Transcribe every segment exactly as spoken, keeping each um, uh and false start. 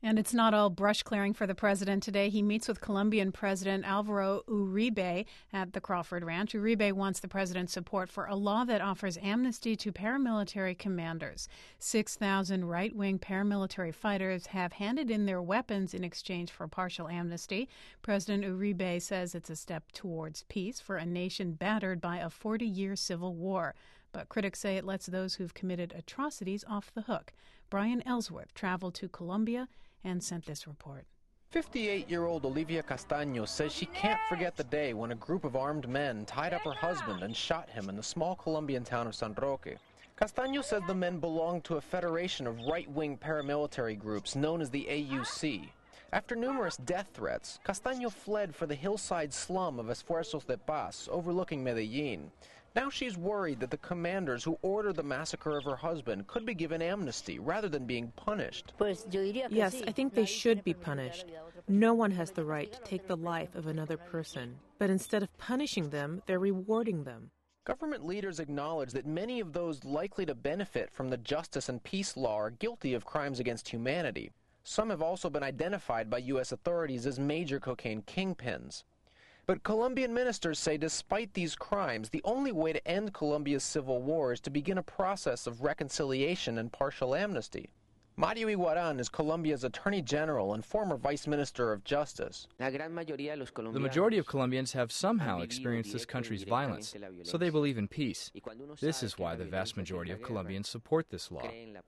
And it's not all brush clearing for the president today. He meets with Colombian President Alvaro Uribe at the Crawford Ranch. Uribe wants the president's support for a law that offers amnesty to paramilitary commanders. six thousand right-wing paramilitary fighters have handed in their weapons in exchange for partial amnesty. President Uribe says it's a step towards peace for a nation battered by a forty-year civil war. But critics say it lets those who've committed atrocities off the hook. Brian Ellsworth traveled to Colombia and sent this report. fifty-eight-year-old Olivia Castaño says she can't forget the day when a group of armed men tied up her husband and shot him in the small Colombian town of San Roque. Castaño says the men belonged to a federation of right-wing paramilitary groups known as the A U C. After numerous death threats, Castaño fled for the hillside slum of Esfuerzos de Paz, overlooking Medellin. Now she's worried that the commanders who ordered the massacre of her husband could be given amnesty rather than being punished. Yes, I think they should be punished. No one has the right to take the life of another person. But instead of punishing them, they're rewarding them. Government leaders acknowledge that many of those likely to benefit from the justice and peace law are guilty of crimes against humanity. Some have also been identified by U S authorities as major cocaine kingpins. But Colombian ministers say despite these crimes, the only way to end Colombia's civil war is to begin a process of reconciliation and partial amnesty. Mario Iguarán is Colombia's Attorney General and former Vice Minister of Justice. The majority of Colombians have somehow experienced this country's violence, so they believe in peace. This is why the vast majority of Colombians support this law.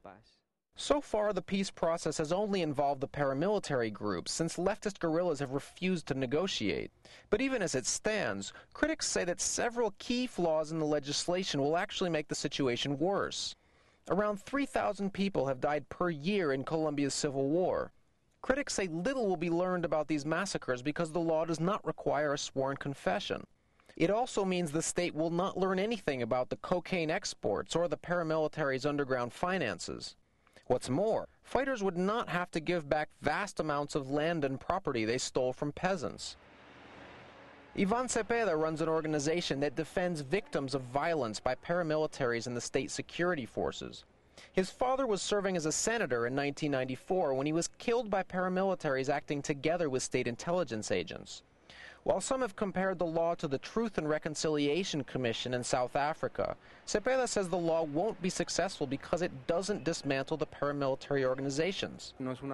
So far, the peace process has only involved the paramilitary groups, since leftist guerrillas have refused to negotiate. But even as it stands, critics say that several key flaws in the legislation will actually make the situation worse. Around three thousand people have died per year in Colombia's civil war. Critics say little will be learned about these massacres because the law does not require a sworn confession. It also means the state will not learn anything about the cocaine exports or the paramilitary's underground finances. What's more, fighters would not have to give back vast amounts of land and property they stole from peasants. Ivan Cepeda runs an organization that defends victims of violence by paramilitaries and the state security forces. His father was serving as a senator in nineteen ninety-four when he was killed by paramilitaries acting together with state intelligence agents. While some have compared the law to the Truth and Reconciliation Commission in South Africa, Cepeda says the law won't be successful because it doesn't dismantle the paramilitary organizations.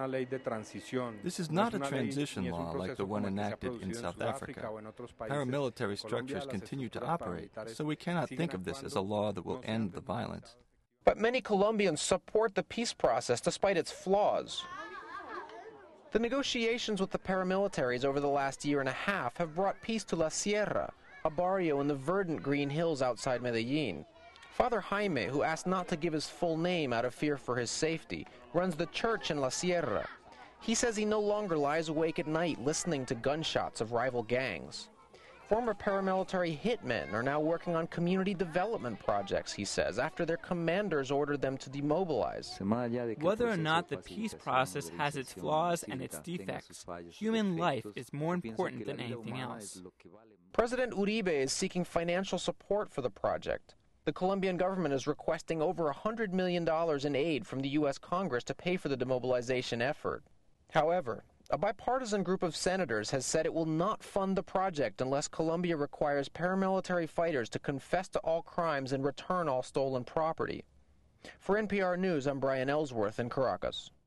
This is not a transition law like the one enacted in South Africa. Paramilitary structures continue to operate, so we cannot think of this as a law that will end the violence. But many Colombians support the peace process despite its flaws. The negotiations with the paramilitaries over the last year and a half have brought peace to La Sierra, a barrio in the verdant green hills outside Medellin. Father Jaime, who asked not to give his full name out of fear for his safety, runs the church in La Sierra. He says he no longer lies awake at night listening to gunshots of rival gangs. Former paramilitary hitmen are now working on community development projects, he says, after their commanders ordered them to demobilize. Whether or not the peace process has its flaws and its defects, human life is more important than anything else. President Uribe is seeking financial support for the project. The Colombian government is requesting over one hundred million dollars in aid from the U S Congress to pay for the demobilization effort. However, a bipartisan group of senators has said it will not fund the project unless Colombia requires paramilitary fighters to confess to all crimes and return all stolen property. For N P R News, I'm Brian Ellsworth in Caracas.